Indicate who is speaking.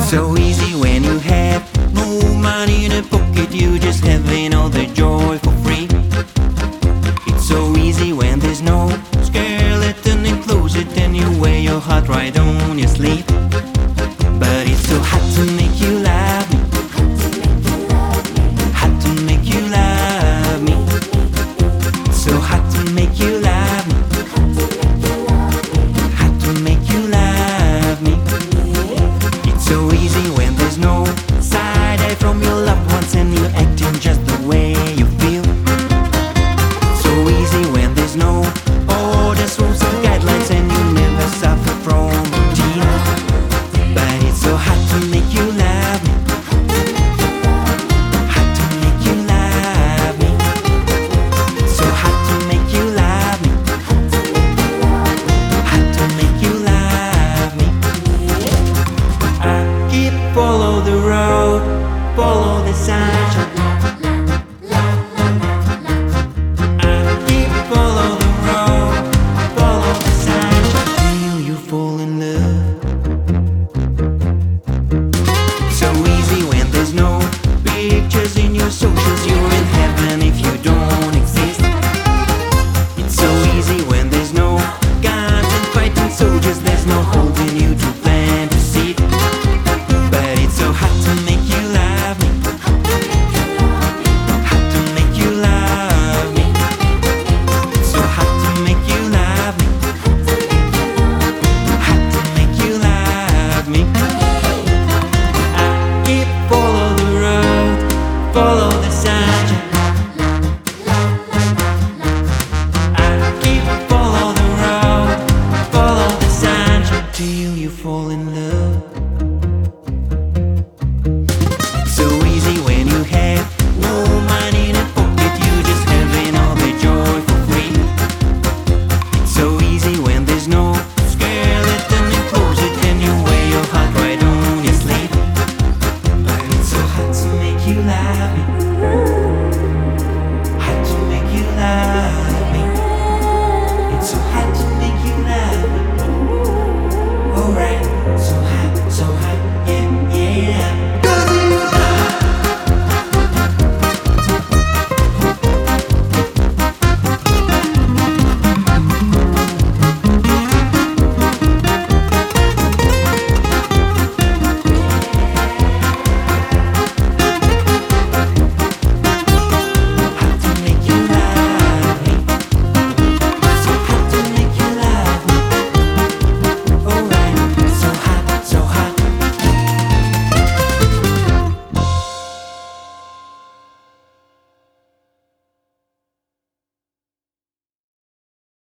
Speaker 1: so easy when you have no money in a pocket. You just having all the joy for free. It's so easy when there's no skeleton enclosed and you wear your heart right on your sleeve. But it's so hard to